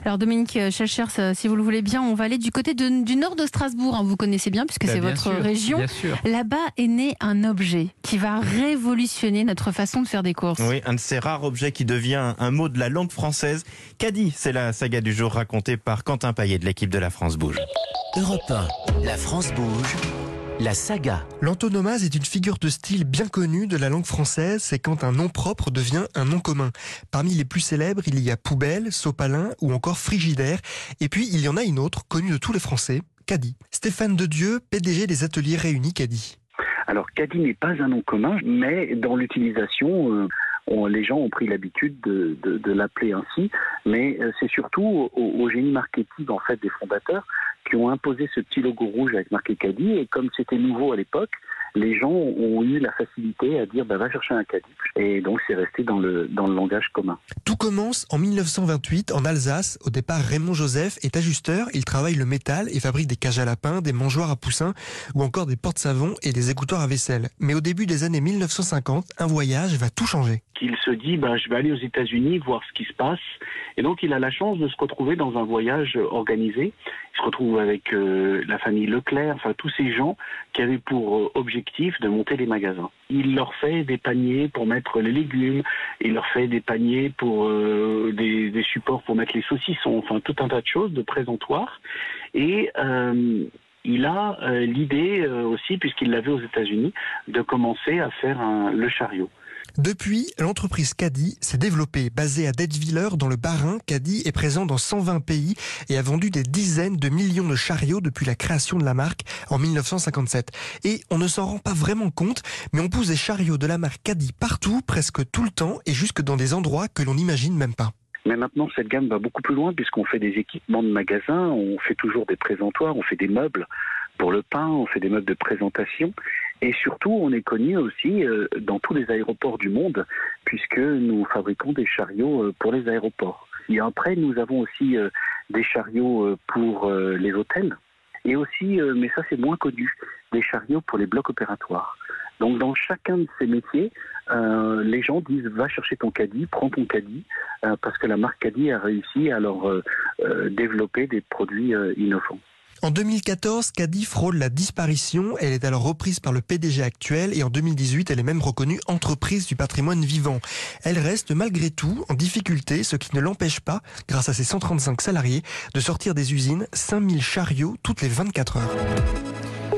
Alors Dominique Schelchers, si vous le voulez bien, on va aller du côté du nord de Strasbourg. Vous connaissez bien puisque c'est votre région. Bien sûr. Là-bas est né un objet qui va révolutionner notre façon de faire des courses. Oui, un de ces rares objets qui devient un mot de la langue française. Caddie, c'est la saga du jour racontée par Quentin Paillet de l'équipe de La France Bouge. Europe 1, La France bouge, la saga. L'antonomase est une figure de style bien connue de la langue française, c'est quand un nom propre devient un nom commun. Parmi les plus célèbres, il y a poubelle, sopalin ou encore frigidaire. Et puis il y en a une autre, connue de tous les Français, caddie. Stéphane Dedieu, PDG des Ateliers Réunis Caddie. Alors caddie n'est pas un nom commun, mais dans l'utilisation, les gens ont pris l'habitude de l'appeler ainsi, mais c'est surtout au génie marketing en fait des fondateurs qui ont imposé ce petit logo rouge avec marqué caddie, et comme c'était nouveau à l'époque, les gens ont eu la facilité à dire va chercher un caddie, et donc c'est resté dans le langage commun. Tout commence en 1928 en Alsace. Au départ, Raymond Joseph est ajusteur, il travaille le métal et fabrique des cages à lapins, des mangeoires à poussins ou encore des porte-savons et des égouttoirs à vaisselle. Mais au début des années 1950, un voyage va tout changer. Il se dit je vais aller aux États-Unis voir ce qui se passe, et donc il a la chance de se retrouver dans un voyage organisé. Il se retrouve avec la famille Leclerc, enfin tous ces gens qui avaient pour objectif de monter les magasins. Il leur fait des paniers pour mettre les légumes, il leur fait des paniers pour des supports pour mettre les saucissons, enfin tout un tas de choses, de présentoirs. Et il a l'idée aussi, puisqu'il l'avait aux États-Unis, de commencer à faire le chariot. Depuis, l'entreprise Caddie s'est développée. Basée à Detwiller dans le Bas-Rhin, Caddie est présent dans 120 pays et a vendu des dizaines de millions de chariots depuis la création de la marque en 1957. Et on ne s'en rend pas vraiment compte, mais on pousse des chariots de la marque Caddie partout, presque tout le temps, et jusque dans des endroits que l'on n'imagine même pas. Mais maintenant, cette gamme va beaucoup plus loin puisqu'on fait des équipements de magasins, on fait toujours des présentoirs, on fait des meubles pour le pain, on fait des meubles de présentation. Et surtout, on est connu aussi dans tous les aéroports du monde puisque nous fabriquons des chariots pour les aéroports. Et après, nous avons aussi des chariots pour les hôtels et aussi, mais ça c'est moins connu, des chariots pour les blocs opératoires. Donc dans chacun de ces métiers, les gens disent va chercher ton caddie, prends ton caddie, parce que la marque Caddie a réussi à leur développer des produits innovants. En 2014, Caddie frôle la disparition. Elle est alors reprise par le PDG actuel et en 2018, elle est même reconnue entreprise du patrimoine vivant. Elle reste malgré tout en difficulté, ce qui ne l'empêche pas, grâce à ses 135 salariés, de sortir des usines 5000 chariots toutes les 24 heures.